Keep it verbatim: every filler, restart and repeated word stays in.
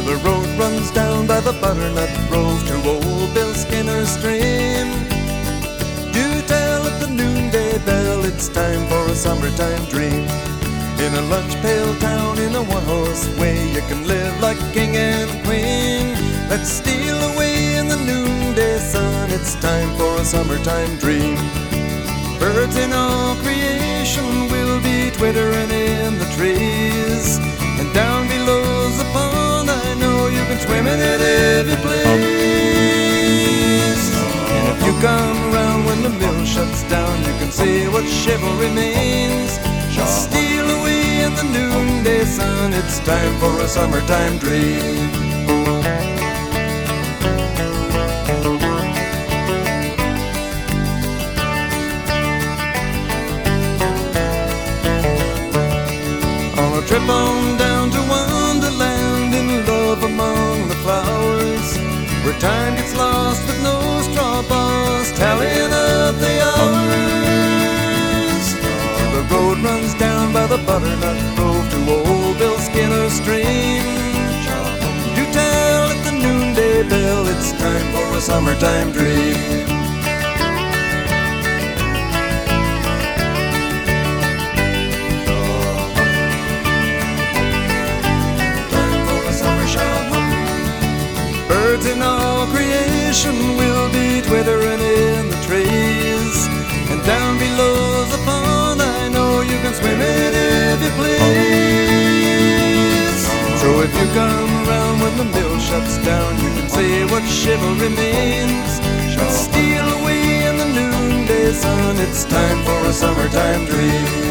the road runs down by the butternut grove to old Bill Skinner's stream. Do tell at the noonday bell it's time for a summertime dream. In a lunch pail town in a one-horse way, you can live like king and queen. Let's steal away in the noonday sun, it's time for a summertime dream. Birds in all creation will be twittering in the trees, and down below's the pond I know you can swim in it if you please. And if you come around when the mill shuts down, you can see what chivalry means. Steal away in the noonday sun, it's time for a summertime dream. On a trip on down to Wonderland, in love among the flowers, where time gets lost with no straw bars tallying up the hours. The road runs down by the butternut grove to old Bill Skinner's stream. Do tell at the noonday bell it's time for a summertime dream. Time for a summer shower. Birds in all creation will be twittering in the trees, and down below's the pond I know you can swim in if you please. So if you come around when the mill shuts down, you can see what chivalry means. Steal away in the noonday sun, it's time for a summertime dream.